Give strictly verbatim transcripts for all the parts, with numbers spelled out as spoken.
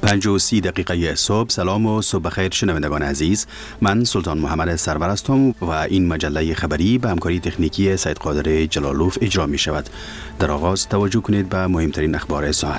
پنج و سی دقیقه صبح. سلام و صبح بخیر شنوندگان عزیز. من سلطان محمد سرور هستم و این مجله خبری به همکاری تکنیکی سید قادر جلالوف اجرا می شود. در آغاز توجه کنید به مهمترین اخبار ساعت.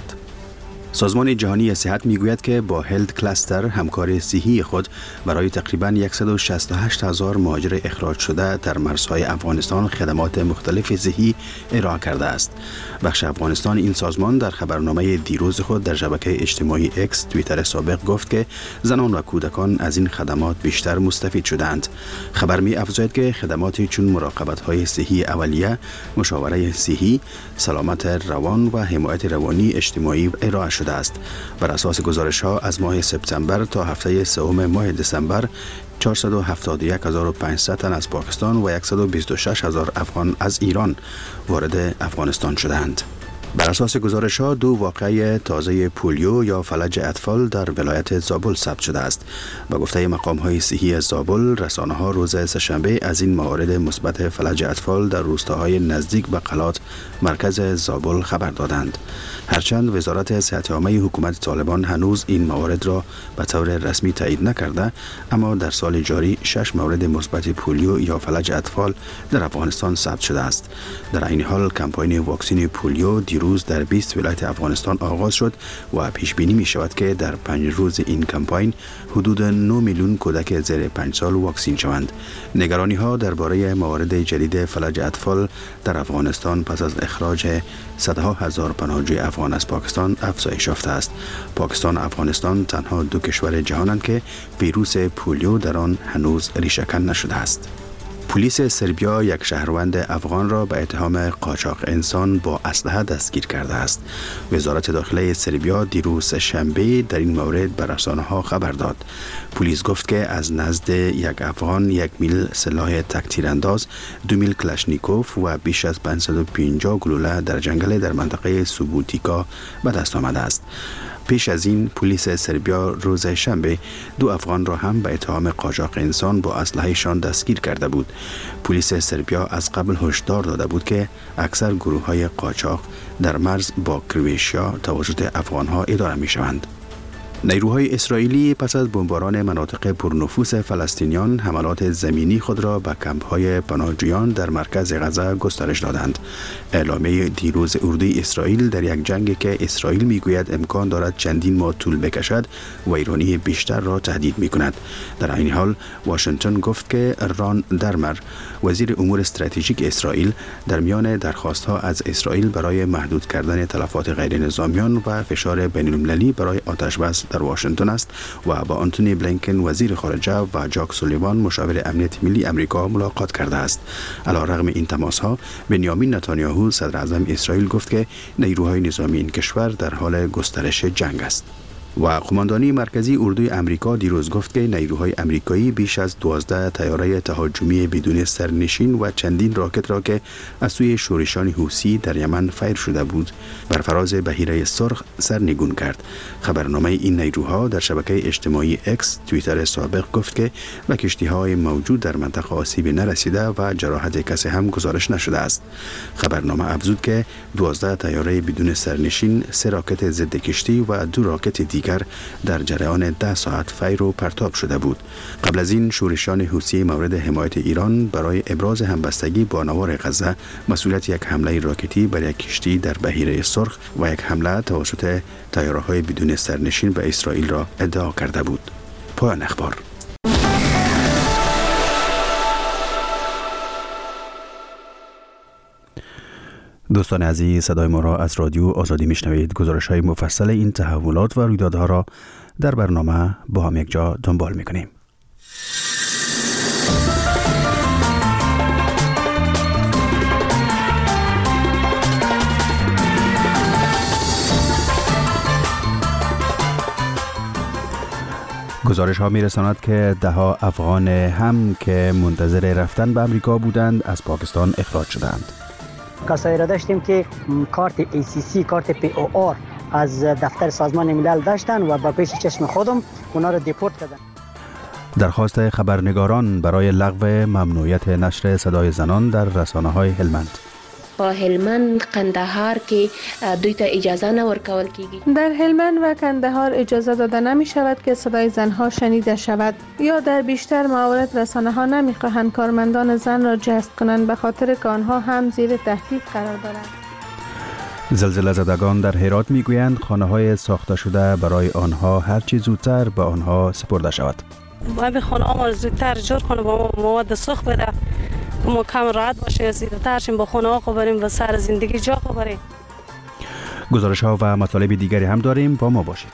سازمان جهانی صحت میگوید که با هلت کلاستر همکار صحی خود برای تقریباً صد و شصت و هشت هزار مهاجر اخراج شده در مرزهای افغانستان خدمات مختلف صحی ارائه کرده است. بخش افغانستان این سازمان در خبرنامه دیروز خود در شبکه اجتماعی اکس توییتر سابق گفت که زنان و کودکان از این خدمات بیشتر مستفید شدند. خبر می افزاید که خدماتی چون مراقبت‌های صحی اولیه، مشاوره صحی، سلامت روان و حمایت روانی اجتماعی ارائه شده است. بر اساس گزارش ها از ماه سپتامبر تا هفته سوم ماه دسامبر چهارصد و هفتاد و یک هزار و پانصد تن از پاکستان و صد و بیست و شش هزار افغان از ایران وارد افغانستان شدند. بر اساس گزارش ها دو واقعه تازه پولیو یا فلج اطفال در ولایت زابل ثبت شده است. به گفته مقام های صحی زابل، رسانه ها روز سه‌شنبه از این موارد مثبت فلج اطفال در روستاهای نزدیک به قلات مرکز زابل خبر دادند. هرچند وزارت صحت عامه حکومت طالبان هنوز این موارد را به طور رسمی تایید نکرده، اما در سال جاری شش مورد مثبت پولیو یا فلج اطفال در افغانستان ثبت شده است. در این حال کمپاین واکسن پولیو دیروز در بیست ولایت افغانستان آغاز شد و پیش بینی می شود که در پنج روز این کمپاین حدود نه میلیون کودک زیر پنج سال واکسین شوند. نگرانی ها درباره موارد جدید فلج اطفال در افغانستان پس از اخراج صدها هزار پناهجوی افغان از پاکستان افزایش یافته است. پاکستان و افغانستان تنها دو کشور جهانند که ویروس پولیو در آن هنوز ریشه‌کن نشده است. پلیس سربیا یک شهروند افغان را به اتهام قاچاق انسان با اسلحه دستگیر کرده است. وزارت داخله سربیا دیروز شنبه در این مورد به رسانه‌ها خبر داد. پلیس گفت که از نزد یک افغان یک میل سلاح تک تیرانداز، دو میل کلاشنیکوف و بیش از پانصد و پنجاه گلوله در جنگل در منطقه سوبوتیکا به دست آمده است. پیش از این پلیس سربیا روز شنبه دو افغان را هم به اتهام قاچاق انسان با اسلحه‌شان دستگیر کرده بود. پلیس سربیا از قبل هشدار داده بود که اکثر گروه‌های قاچاق در مرز با کرواتیا توسط افغان‌ها اداره می‌شوند. نیروهای اسرائیلی پس از بمباران مناطق پرنفوذ فلسطینیان حملات زمینی خود را به کمپ‌های پناهجویان در مرکز غزه گسترش دادند. اعلامیه دیروز اردوی اسرائیل در یک جنگی که اسرائیل میگوید امکان دارد چندین ماه طول بکشد و ایرانی بیشتر را تهدید میکند. در این حال واشنگتن گفت که ران درمر وزیر امور استراتژیک اسرائیل در میان درخواست‌ها از اسرائیل برای محدود کردن تلفات غیر نظامیان و فشار بین‌المللی برای آتش‌بس در واشنگتن است و با آنتونی بلینکن وزیر خارجه و جاک سولیوان مشاور امنیت ملی امریکا ملاقات کرده است. علیرغم این تماس‌ها، بنیامین نتانیاهو صدر اعظم اسرائیل گفت که نیروهای نظامی این کشور در حال گسترش جنگ است. و قماندانی مرکزی اردوی امریکا دیروز گفت که نیروهای امریکایی بیش از دوازده طیاره تهاجمی بدون سرنشین و چندین راکت را که از سوی شورشان حوثی در یمن فیر شده بود بر فراز بحیره سرخ سرنگون کرد. خبرنامه این نیروها در شبکه اجتماعی اکس توییتر سابق گفت که به کشتی‌های موجود در منطقه آسیبی نرسیده و جراحت کسی هم گزارش نشده است. خبرنامه افزود که دوازده طیاره بدون سرنشین، سه راکت ضد کشتی و دو راکت دیگر در جریان ده ساعت فیر و پرتاب شده بود. قبل از این شورشان حوثی مورد حمایت ایران برای ابراز همبستگی با نوار غزه مسئولیت یک حمله راکتی بر یک کشتی در بحیره سرخ و یک حمله توسط طیاره‌های بدون سرنشین به اسرائیل را ادعا کرده بود. پایان اخبار. دوستان عزیز، صدای ما را از رادیو آزادی میشنوید. گزارش های مفصل این تحولات و رویدادها را در برنامه با هم یک جا دنبال میکنیم. گزارش ها می رساند که ده ها افغان هم که منتظر رفتن به امریکا بودند از پاکستان اخراج شدند. کسایی را داشتیم که کارت ای سی سی، کارت پی او آر از دفتر سازمان ملل داشتن و با پیش چشم خودم اونا را دیپورت کردن. درخواست خبرنگاران برای لغو ممنوعیت نشر صدای زنان در رسانه‌های هلمند. په هلمند قندهار کې دوی ته اجازه نه ورکول کیږي. در هلمند و قندهار اجازه داده نمی شود که صدای زنها شنیده شود یا در بیشتر موارد رسانه ها نمی خواهند کارمندان زن را جذب کنند به خاطر که آنها هم زیر تهدید قرار دارند. زلزله زدگان در هرات میگویند خانه‌های ساخته شده برای آنها هرچی زودتر به آنها سپرده شود. باید خانه ها زودتر جور کنه با مواد سوخت بده ما کم راحت باشه زودتر شیم با خانه ها خو بریم و سر زندگی جا خو بریم. گزارش ها و مطالب دیگری هم داریم، با ما باشید.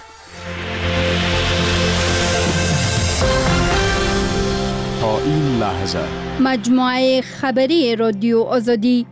تا این لحظه مجموعه خبری رادیو آزادی.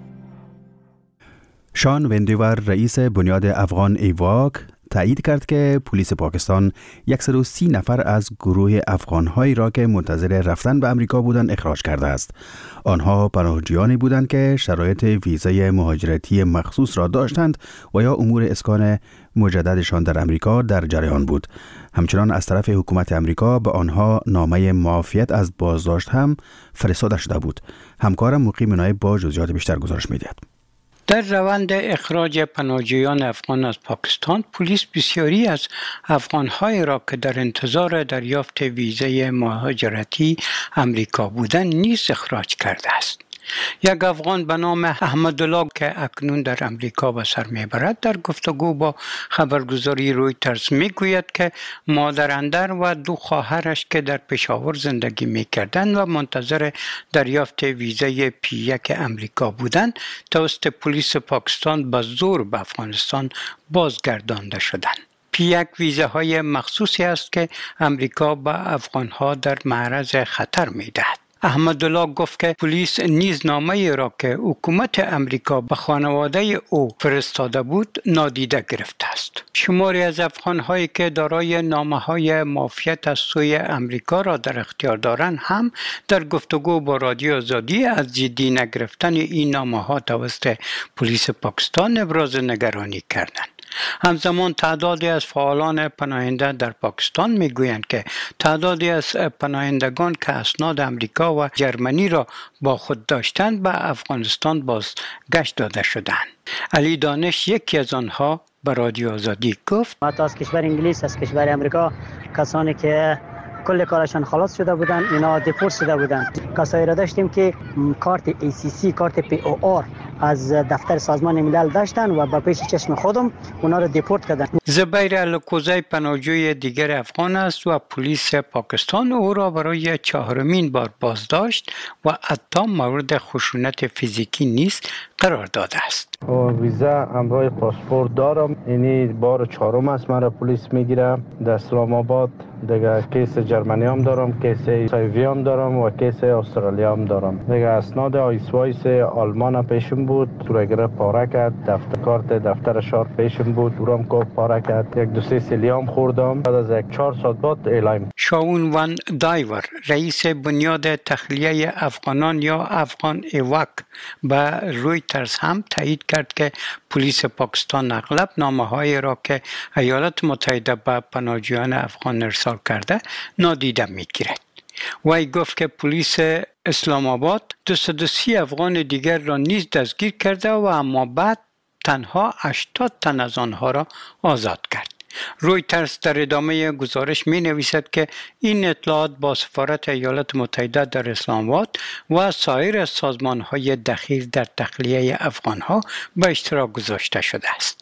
شان وندیور رئیس بنیاد افغان ایواک تایید کرد که پلیس پاکستان صد و سی نفر از گروه افغان‌هایی را که منتظر رفتن به امریکا بودند اخراج کرده است. آنها پناهجویانی بودند که شرایط ویزای مهاجرتی مخصوص را داشتند و یا امور اسکان مجددشان در امریکا در جریان بود. همچنان از طرف حکومت امریکا به آنها نامه معافیت از بازداشت هم فرستاده شده بود. همکارم مقیم نایب با جزئیات بیشتر گزارش می‌دهد. در روند اخراج پناهجویان افغان از پاکستان، پلیس بسیاری از افغان‌های را که در انتظار دریافت ویزای مهاجرتی امریکا بودند نیز اخراج کرده است. یک افغان به نام احمدالله که اکنون در امریکا به سر میبرد در گفتگو با خبرگزاری رویترز میگوید که مادر اندر و دو خواهرش که در پشاور زندگی میکردند و منتظر دریافت ویزای پی یک امریکا بودند توسط پلیس پاکستان به زور به افغانستان بازگردانده شدند. پی یک ویزاهای مخصوصی است که امریکا به افغانها در معرض خطر میدهد. احمدالله گفت که پلیس نیز نامه‌ای را که حکومت امریکا به خانواده او فرستاده بود نادیده گرفته است. شماری از افغان‌هایی که دارای نامه‌های معافیت از سوی امریکا را در اختیار دارند هم در گفتگو با رادیو آزادی از جدی نگرفتن این نامه‌ها توسط پلیس پاکستان ابراز نگرانی کردند. همزمان تعدادی از فعالان پناهنده در پاکستان میگویند که تعدادی از پناهندگان که اسناد امریکا و جرمنی را با خود داشتند به افغانستان بازگشت داده شدند. علی دانش یکی از آنها به رادیو آزادی گفت: حتی از کشور انگلیس، از کشور امریکا کسانی که کل کارشان خلاص شده بودند اینا دیپورت شده بودند. کسایی را داشتیم که کارت ای سی سی، کارت پی او آر از دفتر سازمان ملل داشتن و با پیش چشم خودم اونا رو دیپورت کردن. زبیر الکوزی پناهجوی دیگر افغان است و پلیس پاکستان او را برای چهارمین بار بازداشت و حتی مورد خشونت فیزیکی نیز قرار داده است. ویزا همراه پاسپورت دارم. اینی بار چهارم است مرا پلیس میگیره. در اسلام آباد دیگه کیس جرمنی هم دارم، کیس سایوی هم دارم و کیس استرالیا هم دارم. دیگه اسناد آیسوایس آلمان پیشم بود، تورگره پاره کرد. دفتر کارت دفتر شهر پیشم بود، دورم کو پاره کرد. یک دو سه سلیام خوردم. بعد از یک چهار ساعت بعد اعلام. شاون وان دایور رئیس بنیاد تخلیه افغانان یا افغان ایواک به رویترز هم تایید کرد که پلیس پاکستان اغلب نامه‌های را که ایالات متحده به پناهجویان افغان ارسال کرده نادیده می‌گیرد. وی گفت که پلیس اسلام آباد دویست و سی افغان دیگر را نیز دستگیر کرده و اما بعد تنها هشتاد تن از آنها را آزاد کرد. رویترز در ادامه گزارش می نویسد که این اطلاعات با سفارت ایالات متحده در اسلام آباد و سایر سازمان های دخیل در تخلیه افغان ها به اشتراک گذاشته شده است.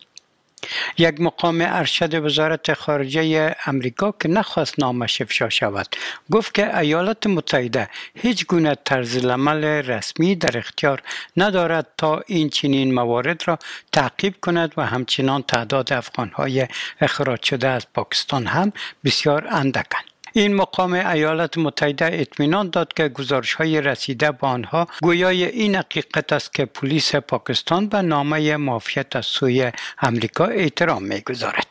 یک مقام ارشد وزارت خارجه امریکا که نخواست نامش افشا شود گفت که ایالات متحده هیچ گونه طرزالعمل رسمی در اختیار ندارد تا این چنین موارد را تعقیب کند و همچنان تعداد افغان‌های اخراج شده از پاکستان هم بسیار اندکند. این مقام ایالات متحده اطمینان داد که گزارش‌های رسیده به آنها گویای این حقیقت است که پلیس پاکستان به نامه معافیت از سوی امریکا احترام می‌گذارد.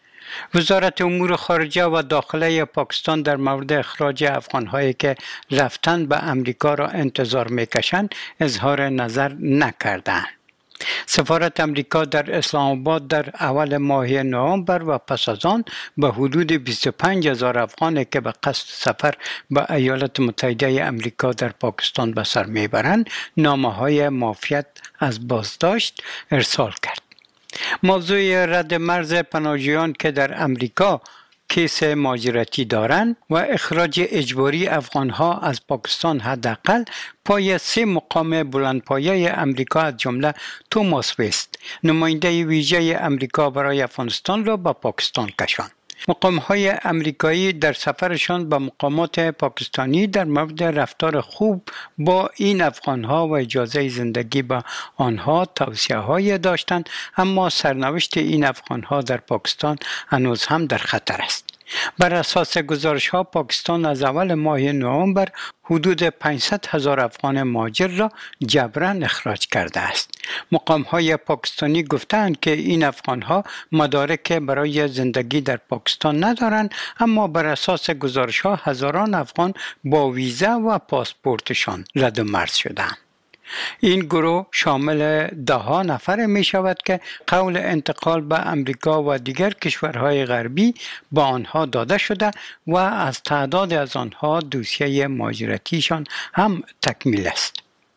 وزارت امور خارجه و داخله پاکستان در مورد اخراج افغان‌هایی که رفتن به امریکا را انتظار می‌کشند اظهار نظر نکردند. سفارت امریکا در اسلام آباد در اول ماه نوامبر و پس از آن به حدود بیست و پنج هزار افغانی که به قصد سفر به ایالات متحده امریکا در پاکستان به سر میبرند نامه‌های معافیت از بازداشت ارسال کرد. موضوع رد مرز پناهجویان که در امریکا کیس مهاجرتی دارند و اخراج اجباری افغانها از پاکستان حداقل پای سه مقام بلندپایه امریکا از جمله توماس وست نماینده ویژه امریکا برای افغانستان را به پاکستان کشاند. مقام‌های امریکایی در سفرشان به مقامات پاکستانی در مورد رفتار خوب با این افغان‌ها و اجازه زندگی با آنها توصیه‌های داشتند، اما سرنوشت این افغان‌ها در پاکستان هنوز هم در خطر است. بر اساس گزارش‌ها پاکستان از اول ماه نوامبر حدود پانصد هزار افغان مهاجر را جبراً اخراج کرده است. مقام‌های پاکستانی گفتند که این افغان‌ها مدارک برای زندگی در پاکستان ندارند، اما بر اساس گزارش‌ها هزاران افغان با ویزا و پاسپورتشان رد و مرز شدند. این گروه شامل ده ها نفر می شود که قول انتقال به امریکا و دیگر کشورهای غربی با آنها داده شده و از تعداد از آنها دوسیه مهاجرتیشان هم تکمیل است.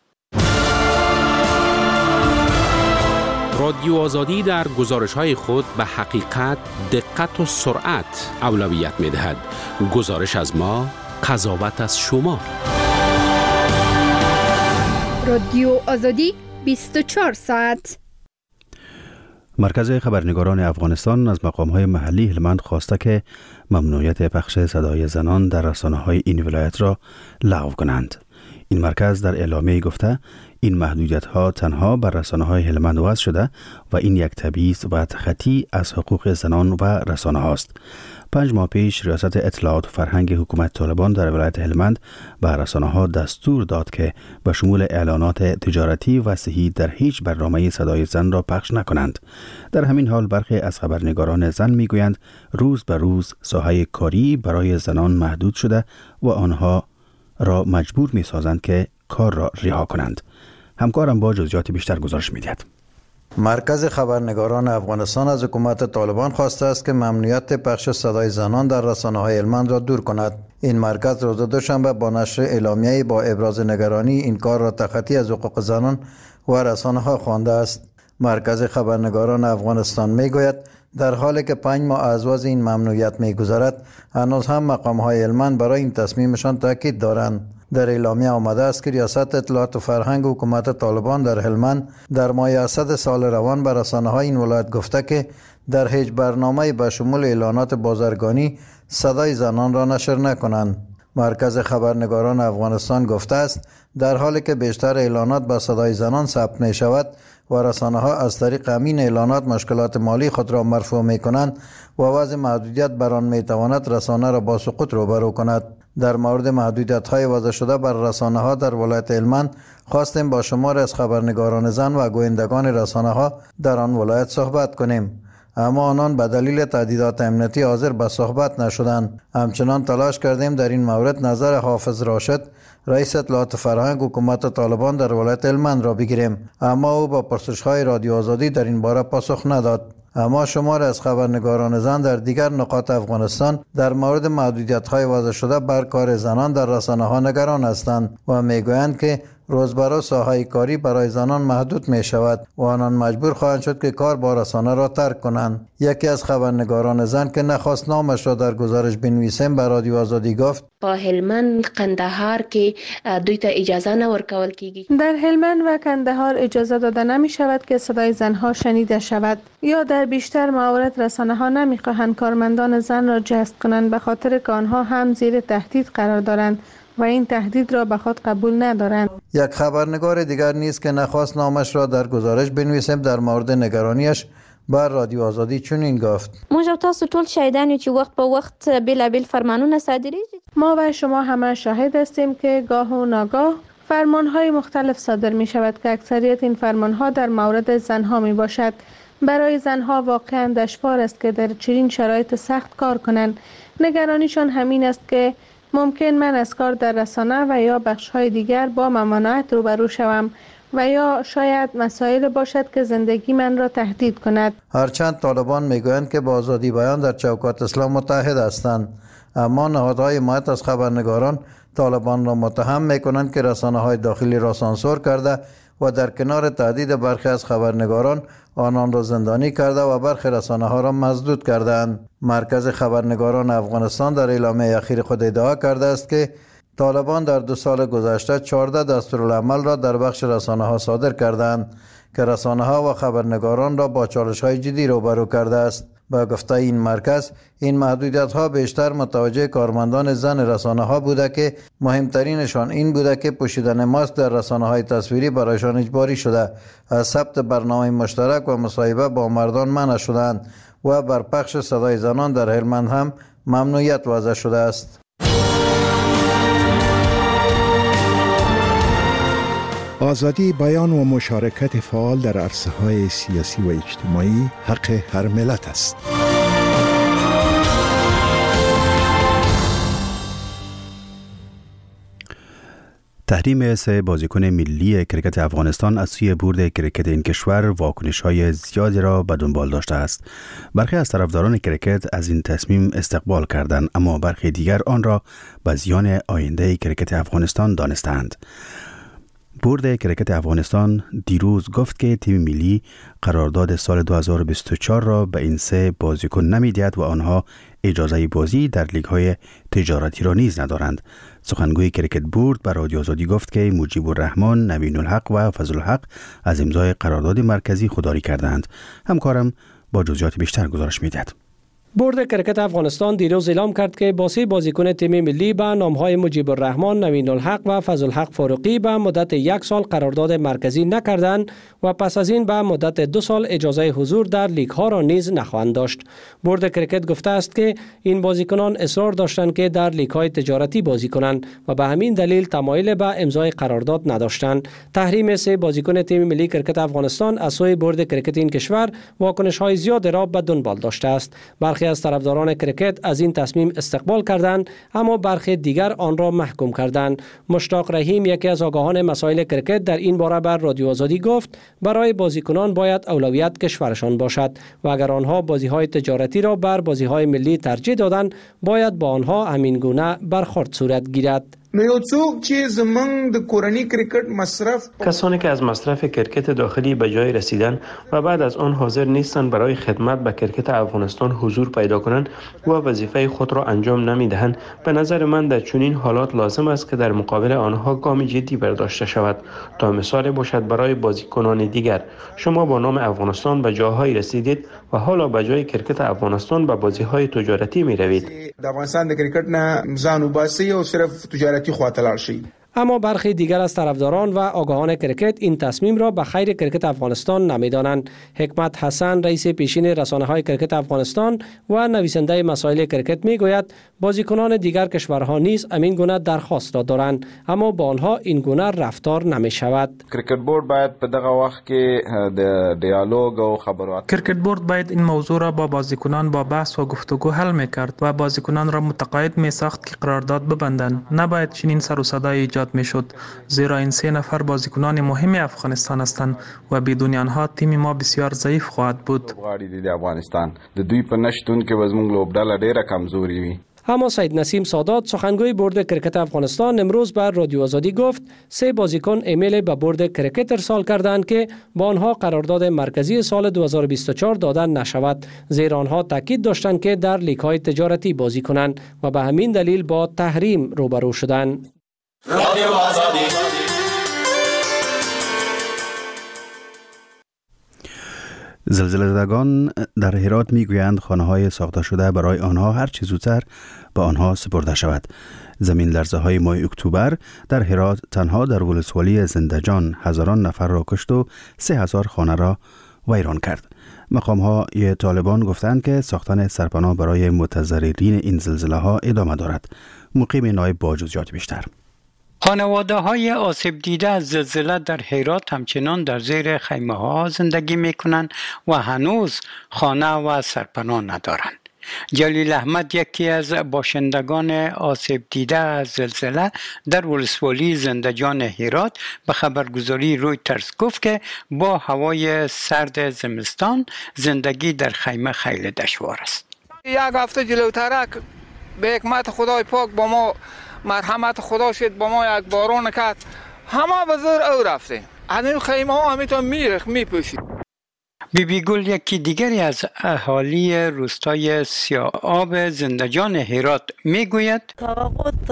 رادیو آزادی در گزارش‌های خود به حقیقت، دقت و سرعت اولویت می‌دهد. گزارش از ما، قضاوت از شما. رادیو آزادی بیست و چهار ساعت. مرکز خبرنگاران افغانستان از مقام‌های محلی هلمند خواسته که ممنوعیت پخش صدای زنان در رسانه‌های این ولایت را لغو کنند. این مرکز در اعلامیه گفته این محدودیت‌ها تنها بر رسانه‌های هلمند وضع شده و این یک تبعیض و تخطی از حقوق زنان و رسانه‌هاست. پنج ماه پیش ریاست اطلاعات و فرهنگ حکومت طالبان در ولایت هلمند به رسانه‌ها دستور داد که به شمول اعلانات تجارتی و صحی در هیچ برنامه صدای زن را پخش نکنند. در همین حال برخی از خبرنگاران زن میگویند روز به روز ساحه کاری برای زنان محدود شده و آنها را مجبور می‌سازند که کار را رها کنند. همکارم با جزئیات بیشتر گزارش می‌دهد. مرکز خبرنگاران افغانستان از حکومت طالبان خواسته است که ممنوعیت پخش صدای زنان در رسانه‌های هلمند را دور کند. این مرکز روز دوشنبه با نشر اعلامیه‌ای با ابراز نگرانی این کار را تخطی از حقوق زنان و رسانه‌ها خوانده است. مرکز خبرنگاران افغانستان میگوید در حالی که پنج ماه از وضع این ممنوعیت میگذرد، هنوز هم مقام‌های هلمند برای این تصمیمشان تاکید دارند. در اعلامیه آمده است که ریاست اطلاعات و فرهنگ حکومت طالبان در هلمند در ماه اسد سال روان به رسانه‌های این ولایت گفته که در هیچ برنامه‌ای به شمول اعلانات بازرگانی صدای زنان را نشر نکنند. مرکز خبرنگاران افغانستان گفته است در حالی که بیشتر اعلانات به صدای زنان ثبت می شود و رسانه‌ها از طریق همین اعلانات مشکلات مالی خود را مرفوع می کنند و وضع محدودیت بر آن می تواند رسانه را با سقوط روبرو کند. در مورد محدودیت‌های وضع شده بر رسانه‌ها در ولایت هلمند خواستیم با شمار از خبرنگاران زن و گویندگان رسانه‌ها در آن ولایت صحبت کنیم، اما آنان به دلیل تهدیدات امنیتی حاضر به صحبت نشدند. همچنان تلاش کردیم در این مورد نظر حافظ راشد رئیس اطلاعات فرهنگ حکومت طالبان در ولایت هلمند را بگیریم، اما او با پرسش‌های رادیو آزادی در این باره پاسخ نداد. اما شمار از خبرنگاران زن در دیگر نقاط افغانستان در مورد محدودیت‌های وضع شده بر کار زنان در رسانه‌ها نگران هستند و میگویند که روز به روز ساحه کاری برای زنان محدود می شود و آنان مجبور خواهند شد که کار با رسانه را ترک کنند. یکی از خبرنگاران زن که نخواست نامش را در گزارش بنویسیم به رادیو آزادی گفت با هلمند قندهار که دوی ته اجازه نورکول کیږي. در هلمند و قندهار اجازه داده نمی شود که صدای زنها شنیده شود، یا در بیشتر موارد رسانه ها نمی خواهند کارمندان زن را جذب کنند به خاطر که آنها هم زیر تهدید قرار دارند و این تهدید را به خود قبول ندارند. یک خبرنگار دیگر نیست که نخواست نامش را در گزارش بنویسیم در مورد نگرانیش بر رادیو آزادی چنین گفت: موږ تاسو ټول شاهدان یو چې وخت په وخت بېلابېل فرمانونه صادریږي. ما و شما همه شاهد هستیم که گاه و ناگاه فرمانهای مختلف صادر می شود که اکثریت این فرمانها در مورد زنها می باشد. برای زنها واقعا دشوار است که در چنین شرایط سخت کار کنند. نگرانیشان همین است که ممکن من از کار در رسانه و یا بخش‌های دیگر با ممانعت روبرو شوم و یا شاید مسائل باشد که زندگی من را تهدید کند. هرچند طالبان میگویند که با آزادی بیان در چوکات اسلام متحد هستند، اما نهادهای حمایت از خبرنگاران طالبان را متهم میکنند که رسانه‌های داخلی را سانسور کرده و در کنار تهدید برخی از خبرنگاران آنان را زندانی کرده و برخی رسانه‌ها را مسدود کردند. مرکز خبرنگاران افغانستان در اعلامیه اخیر خود ادعا کرده است که طالبان در دو سال گذشته چهارده دستورالعمل را در بخش رسانه‌ها صادر کردند که رسانه‌ها و خبرنگاران را با چالش‌های جدی روبرو کرده است. با گفته این مرکز، این محدودیت‌ها بیشتر متوجه کارمندان زن رسانه‌ها بوده که مهمترینشان این بوده که پوشیدن ماسک در رسانه‌های تصویری برایشان اجباری شده، از ثبت برنامه مشترک و مصاحبه با مردان منع شدند و بر پخش صدای زنان در هلمند هم ممنوعیت وضع شده است. آزادی بیان و مشارکت فعال در عرصه‌های سیاسی و اجتماعی حق هر ملت است. تحریم سه بازیکن ملی کرکت افغانستان از سوی بورد کرکت این کشور واکنش‌های زیادی را به دنبال داشته است. برخی از طرفداران کرکت از این تصمیم استقبال کردند، اما برخی دیگر آن را به زیان آینده کرکت افغانستان دانستند. بورد کرکت افغانستان دیروز گفت که تیم ملی قرارداد سال دو هزار و بیست و چهار را به این سه بازیکن نمی‌دهد و آنها اجازه بازی در لیگ‌های تجارتی را نیز ندارند. سخنگوی کرکت بورد به رادیو آزادی گفت که مجیب الرحمن، نوین الحق و فضل الحق از امضای قرارداد مرکزی خودداری کردند. همکارم با جزئیات بیشتر گزارش می‌دهد. بورد کرکت افغانستان دیروز اعلام کرد که با سه بازیکن تیم ملی به نامهای مجیب الرحمن، نوین الحق و فضل الحق فاروقی به مدت یک سال قرارداد مرکزی نکردند و پس از این به مدت دو سال اجازه حضور در لیگ ها را نیز نخواهند داشت. بورد کرکت گفته است که این بازیکنان اصرار داشتند که در لیگ های تجارتی بازی کنند و به همین دلیل تمایل به امضای قرارداد نداشتند. تحریم سه بازیکن تیم ملی کرکت افغانستان از سوی بورد کرکت این کشور واکنش های زیاد را به دنبال داشته است. برخی از طرفداران کرکت از این تصمیم استقبال کردند، اما برخی دیگر آن را محکوم کردند. مشتاق رحیم، یکی از آگاهان مسائل کرکت، در این باره بر رادیو آزادی گفت برای بازیکنان باید اولویت کشورشان باشد و اگر آنها بازی‌های تجارتی را بر بازی‌های ملی ترجیح دادند، باید با آنها همین گونه برخورد صورت گیرد. نو یو څوک چې زمنګ د کورنی کرکټ مصرف کسانی که از مصرف کرکت داخلی به جای رسیدن و بعد از آن حاضر نیستند برای خدمت به کرکت افغانستان حضور پیدا کنند و وظیفه خود را انجام نمیدهند، به نظر من در چنین حالات لازم است که در مقابل آنها گام جدی برداشته شود تا مثال باشد برای بازیکنان دیگر. شما با نام افغانستان به جاهای رسیدید و حالا به جای کرکت افغانستان به بازی‌های تجارتی می‌روید. د افغانستان د کرکټ نه ځان وباسي او صرف تجارتی خواته لاړ شي. اما برخی دیگر از طرفداران و آگاهان کرکت این تصمیم را به خیر کرکت افغانستان نمی‌دانند. حکمت حسن، رئیس پیشین رسانه‌های کرکت افغانستان و نویسنده مسائل کرکت می‌گوید بازیکنان دیگر کشورها نیز همین گونه درخواست را دارند، اما با آنها این گونه رفتار نمی‌شود. کرکت بورد باید په دغه وخت کې د دیالوگ او خبرو کرکت بورد باید این موضوع را با بازیکنان با بحث و گفتگو حل می‌کرد و بازیکنان را متقاعد می‌ساخت که قرارداد ببندند. نباید چنین سر و صدای ایجاد میشد، زیرا این سه نفر بازیکنان مهم افغانستان هستند و بدون آنها تیم ما بسیار ضعیف خواهد بود. غواړي د افغانستان د دوی په نشتون کې وزمون لوبډاله ډیره کمزوري وي. اما سید نسیم سادات، سخنگوی بورد کرکت افغانستان، امروز بر رادیو آزادی گفت سه بازیکن ایمیل به بورد کرکت ارسال کردند که با آنها قرارداد مرکزی سال دو هزار و بیست و چهار دادن نشود، زیرا آنها تاکید داشتند که در لیگ‌های تجارتی بازی کنند و به همین دلیل با تحریم روبرو شدند. رادیو آزادی. زلزله زدگان در هرات میگویند خانه‌های ساخته شده برای آنها هر چه زودتر به آنها سپرده شود. زمین لرزه های ماه اکتبر در هرات تنها در ولسوالی زندجان هزاران نفر را کشت و سه هزار خانه را ویران کرد. مقام های طالبان گفتند که ساختن سرپناه برای متضررین این زلزله ها ادامه دارد. مقیم نایب با جزئیات بیشتر. خانواده های آسیب دیده از زلزله در هرات همچنان در زیر خیمه ها زندگی می کنند و هنوز خانه و سرپناه ندارند. جلیل احمد یکی از باشندگان آسیب دیده از زلزله در ولسوالی زندجان هرات به خبرگزاری رویترز گفت که با هوای سرد زمستان زندگی در خیمه خیلی دشوار است. یک هفته جلوتر به حکمت خدای پاک با ما مرحمت خدا شد، با ما یک باران کرد، همه به زور او رفته. از این خیمه ها همیتون میرخ میپوشید. بی بی گل یکی دیگری از اهالی روستای سیاه آب زندجان هرات میگوید توقعات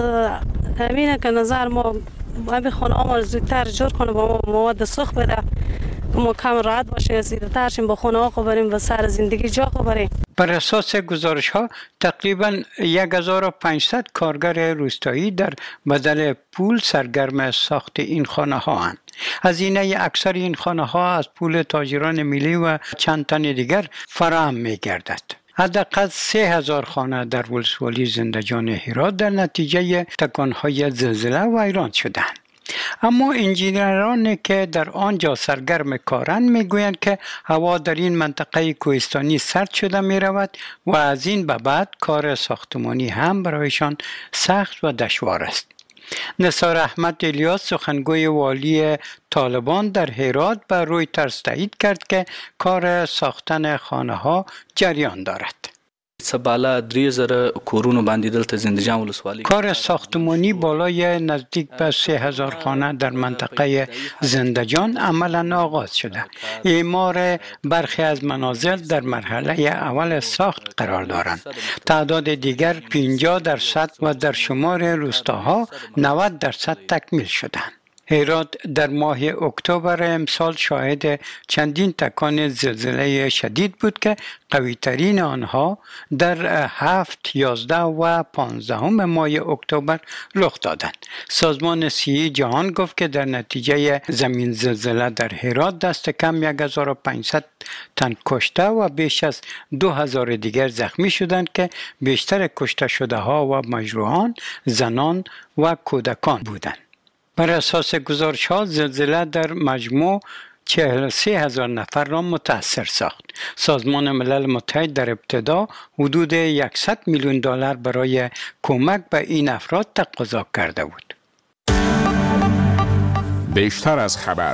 همینه که نظر ما همین خانه ها زودتر جور کنه، با ما مواد سوخت بده که ما کم راحت باشیم، زیادتر شیم با خانه ها خو بریم و سر زندگی جا خو بریم. بر اساس گزارش ها تقریبا هزار و پانصد کارگر روستایی در بدل پول سرگرم ساخت این خانه ها هستند. هزینه اکثر این خانه ها از پول تاجران ملی و چند تن دیگر فراهم می گردد. حداقل سه هزار خانه در ولسوالی زندجان هرات در نتیجه تکانهای زلزله ویران شدند. اما انجینرانی که در آنجا سرگرم کارند میگویند که هوا در این منطقه کوهستانی سرد شده می رود و از این به بعد کار ساختمانی هم برایشان سخت و دشوار است. نثار احمد الیاس سخنگوی والی طالبان در هرات به رویترز تایید کرد که کار ساختن خانه ها جریان دارد. بالا درې زره کورونو باندې دلته زندجان ولسوالۍ کار ساختمانی بالای نزدیک به سه هزار خانه در منطقه زندجان عملا آغاز شده. اعمار برخی از منازل در مرحله اول ساخت قرار دارند. تعداد دیگر پنجاه درصد و در شمار روستاها نود درصد تکمیل شدند. هرات در ماه اکتبر امسال شاهد چندین تکان زلزله شدید بود که قوی ترین آنها در هفت، یازده و پانزدهم ماه اکتبر رخ دادند. سازمان صحی جهان گفت که در نتیجه زمین زلزله در هرات دست کم هزار و پانصد تن کشته و بیش از دو هزار دیگر زخمی شدند که بیشتر کشته شده ها و مجروحان زنان و کودکان بودند. بر اساس گزارش ها زلزله در مجموع چهل و سه هزار نفر را متاثر ساخت. سازمان ملل متحد در ابتدا حدود صد میلیون دلار برای کمک به این افراد تقاضا کرده بود. بیشتر از خبر.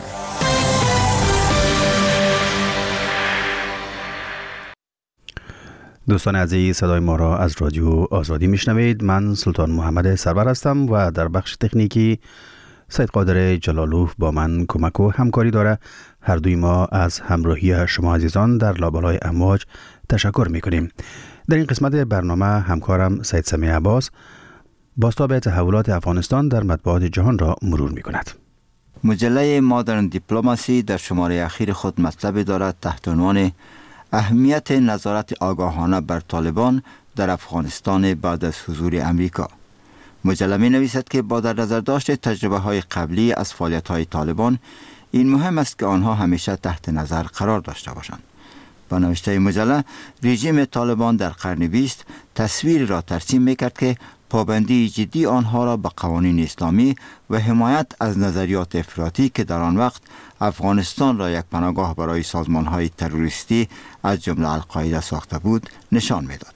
دوستان عزیز، صدای ما را از رادیو آزادی میشنوید. من سلطان محمد سرور هستم و در بخش تکنیکی سید قادر جلالوف با من کمک و همکاری داره. هر دوی ما از همراهی شما عزیزان در لابلای امواج تشکر میکنیم. در این قسمت برنامه همکارم سید سمیع عباس بازتاب تحولات افغانستان در مطبوعات جهان را مرور میکند. مجله مادرن دیپلماسی در شماره اخیر خود مطلب دارد تحت عنوان اهمیت نظارت آگاهانه بر طالبان در افغانستان بعد از حضور امریکا. مجله می نویسد که با در نظر داشت تجربه های قبلی از فعالیت های طالبان، این مهم است که آنها همیشه تحت نظر قرار داشته باشند. با نوشته مجله، رژیم طالبان در قرن بیست تصویری را ترسیم می کرد که پابندی جدی آنها را به قوانین اسلامی و حمایت از نظریات افراطی که در آن وقت افغانستان را یک پناهگاه برای سازمان‌های تروریستی از جمله القاعده ساخته بود نشان می‌داد.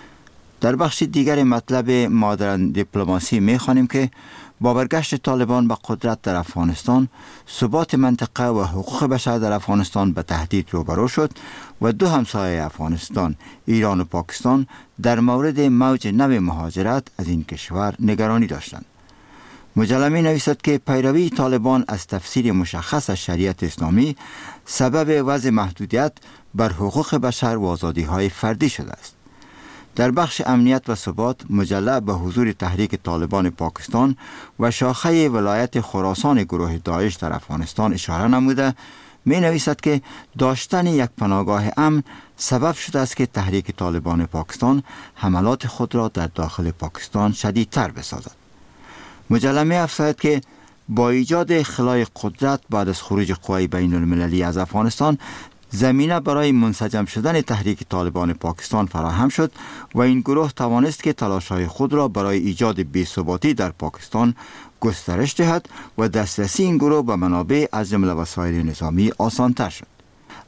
در بخش دیگر مطلب مادرن دیپلماسی می‌خوانیم که با برگشت طالبان به قدرت در افغانستان، ثبات منطقه و حقوق بشر در افغانستان به تهدید روبرو شد و دو همسایه افغانستان، ایران و پاکستان، در مورد موج نو مهاجرت از این کشور نگرانی داشتند. مجله می نویسد که پیروی طالبان از تفسیر مشخص از شریعت اسلامی سبب وضع محدودیت بر حقوق بشر و آزادی‌های فردی شده است. در بخش امنیت و ثبات، مجله به حضور تحریک طالبان پاکستان و شاخه ولایت خراسان گروه داعش در افغانستان اشاره نموده می نویسد که داشتن یک پناهگاه امن سبب شده است که تحریک طالبان پاکستان حملات خود را در داخل پاکستان شدیدتر بسازد. مجله می افزاید که با ایجاد خلای قدرت بعد از خروج قوای بین المللی از افغانستان، زمینه برای منسجم شدن تحریک طالبان پاکستان فراهم شد و این گروه توانست که تلاش‌های خود را برای ایجاد بی‌ثباتی در پاکستان گسترش دهد و دسترسی این گروه به منابع از جمله وسایل نظامی آسان‌تر شد.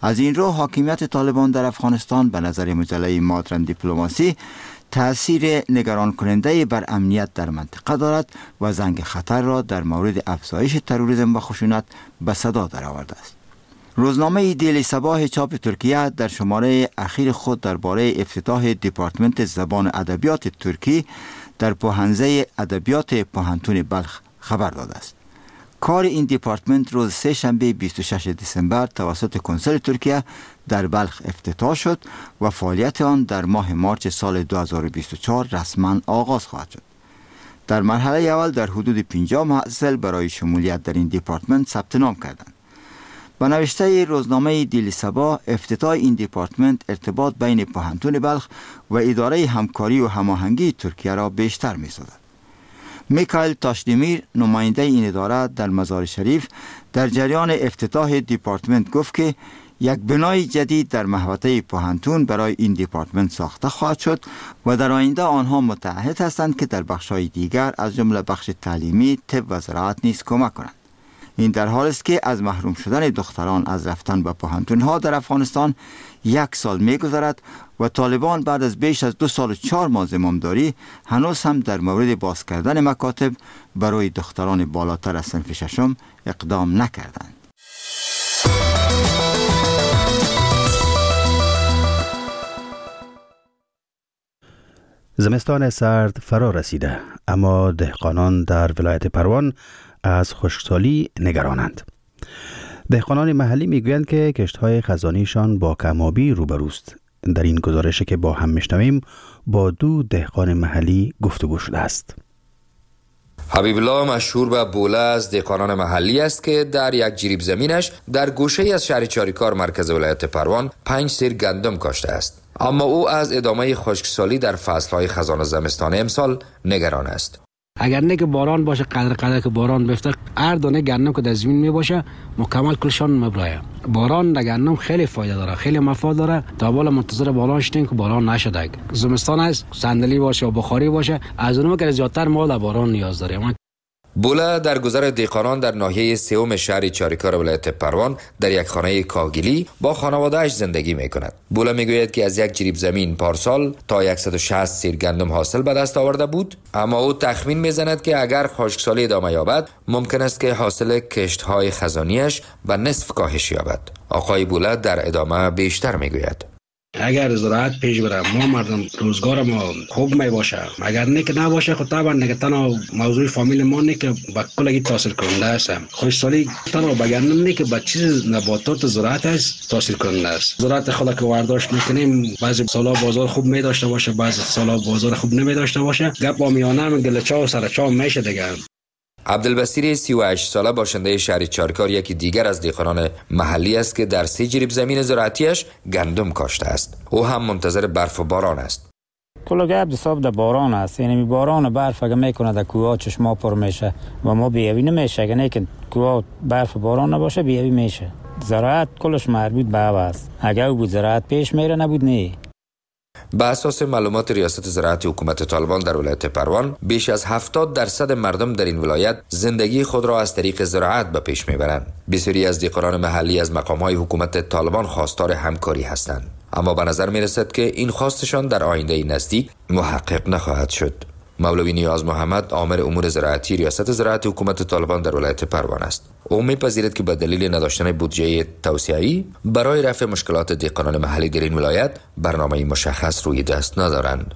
از این رو حاکمیت طالبان در افغانستان به نظر مجله مادرن دیپلماسی تأثیر نگران کننده بر امنیت در منطقه دارد و زنگ خطر را در مورد افزایش تروریسم و خشونت به صدا درآورده است. روزنامه دیلی صباح چاپ ترکیه در شماره اخیر خود درباره افتتاح دپارتمنت زبان ادبیات ترکی در پوهنزه ادبیات پوهنتون بلخ خبر داده است. کار این دپارتمنت روز سه شنبه بیست و ششم دسامبر توسط کنسول ترکیه در بلخ افتتاح شد و فعالیت آن در ماه مارچ سال دو هزار و بیست و چهار رسما آغاز خواهد شد. در مرحله اول در حدود پنجاه محصل برای شمولیت در این دپارتمنت ثبت نام کردند. با نوشته روزنامه دیلی صباح، افتتاح این دپارتمنت ارتباط بین پوهنتون بلخ و اداره همکاری و هماهنگی ترکیه را بیشتر می‌سازد. میکائیل تاشدیمیر نماینده این اداره در مزار شریف در جریان افتتاح دپارتمنت گفت که یک بنای جدید در محوطه پوهنتون برای این دپارتمنت ساخته خواهد شد و در آینده آنها متعهد هستند که در بخش‌های دیگر از جمله بخش تعلیمی، طب و زراعت نیز کمک کنند. این در حالی است که از محروم شدن دختران از رفتن به پوهنتون‌ها در افغانستان یک سال می‌گذرد و طالبان بعد از بیش از دو سال و چهار ماه زمامداری هنوز هم در مورد باز کردن مکاتب برای دختران بالاتر از صنف ششم اقدام نکردند. زمستان سرد فرا رسیده، اما دهقانان در ولایت پروان از خشکسالی نگرانند. دهقانان محلی میگویند که کشت‌های خزانیشان با کم‌آبی روبروست. در این گزارشی که با هم میشنویم با دو دهقان محلی گفتگو شده است. حبیب الله مشهور به بوله از دهقانان محلی است که در یک جریب زمینش در گوشه از شهر چاریکار مرکز ولایت پروان پنج سیر گندم کاشته است. اما او از ادامه خشکسالی در فصل‌های خزان و زمستان امسال نگران است. اگر نه که باران باشه، قدر قدر که باران بفته، هر دانه گندم که در زمین می باشه مکمل کلشان مبرایه. باران در گندم خیلی فایده داره، خیلی مفاد داره. تا بالا منتظر باران شدیم که باران نشده. زمستان است، صندلی باشه و بخاری باشه، از اونم که زیادتر ما در باران نیاز داریم. بوله در گذر دهقانان در ناحیه سوم شهر چاریکار ولایت پروان در یک خانه کاهگلی با خانواده‌اش زندگی می‌کند. بوله میگوید که از یک جریب زمین پارسال تا صد و شصت سیر گندم حاصل به دست آورده بود، اما او تخمین میزند که اگر خشکسالی ادامه یابد ممکن است که حاصل کشت‌های خزانیش به نصف کاهش یابد. آقای بوله در ادامه بیشتر میگوید: اگر زراعت پیش بره، ما مردم روزگار ما خوب می باشه. اگر نه که نباشه، خب طبعا نه که تنها موضوع فامیل ما نه که با کلگی تاثیر کننده است. خشکسالی تنها بگردن نه که با چیز نباتات زراعت است تاثیر کننده است. زراعت خود که وارداشت میکنیم، بعضی سالا بازار خوب می داشته باشه، بعضی سالا بازار خوب نمی داشته باشه. گپ با میانه هم گلچا و سرچا میشه دیگه. عبدالبصیر سی و هشت ساله باشنده شهر چاریکار یکی دیگر از دهقانان محلی است که در سه جریب زمین زراعتیش گندم کاشته است. او هم منتظر برف و باران است. کل گپ حساب در باران است. یعنی باران و برف اگه میکنه در کوه چشما پر میشه و ما بیابی نمیشه. اگه نه که کوه برف و باران نباشه بیابی میشه. زراعت کلش مربوط به هوا است. اگه او بود زراعت پیش میره، نبود نه. به اساس معلومات ریاست زراعت حکومت طالبان در ولایت پروان، بیش از هفتاد درصد مردم در این ولایت زندگی خود را از طریق زراعت به پیش میبرند. بسیاری از دهقانان محلی از مقام‌های حکومت طالبان خواستار همکاری هستند، اما به نظر میرسد که این خواستشان در آینده نزدیک محقق نخواهد شد. مولوی نیاز محمد آمر امور زراعتی ریاست زراعت حکومت طالبان در ولایت پروان است. او می‌پذیرد که به دلیل نداشتن بودجه توسعه‌ای برای رفع مشکلات دهقانان محلی در این ولایت برنامه مشخص روی دست ندارند.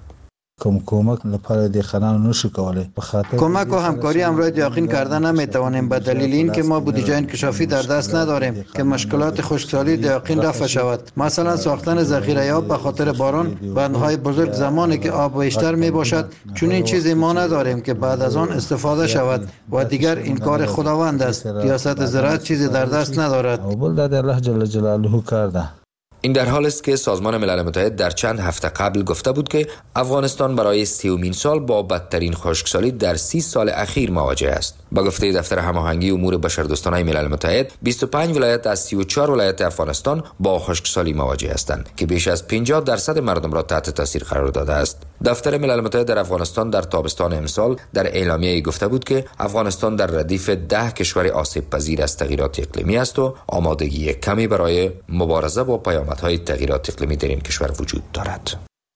کمک لپاره دهقانان نشو کوله. کمک و همکاری امروز یقین کردن نمیتوانیم به دلیل این که ما بودجه انکشافی در دست نداریم که مشکلات خشکسالی دهقان رفع شود. مثلا ساختن ذخیره آب به خاطر باران، بندهای بزرگ زمانی که آب بیشتر می باشد، چون این چیزی ما نداریم که بعد از آن استفاده شود و دیگر این کار خداوند است. ریاست زراعت چیزی در دست ندارد. اول در الله جل جلاله کرده. این در حال است که سازمان ملل متحد در چند هفته قبل گفته بود که افغانستان برای سیومین سال با بدترین خشکسالی در سی سال اخیر مواجه است. با گفته دفتر هماهنگی امور بشردوستانه ملل متحد، بیست و پنج ولایت از سی و چهار ولایت افغانستان با خشکسالی مواجه هستند که بیش از پنجاه درصد مردم را تحت تاثیر قرار داده است. دفتر ملل متحد در افغانستان در تابستان امسال در اعلامیه گفته بود که افغانستان در ردیف ده کشور آسیب پذیر از تغییرات اقلیمی است و آمادگی کمی برای مبارزه با پیامدهای تغییرات اقلیمی در این کشور وجود دارد.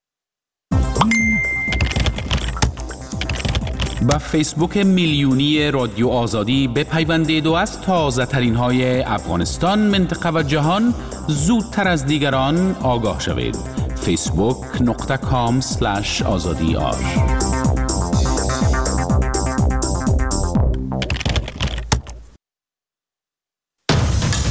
با فیسبوک میلیونی رادیو آزادی بپیوندید و از تازه ترین های افغانستان، منطقه و جهان زودتر از دیگران آگاه شوید. فیسبوک نقطه کام سلش آزادی آر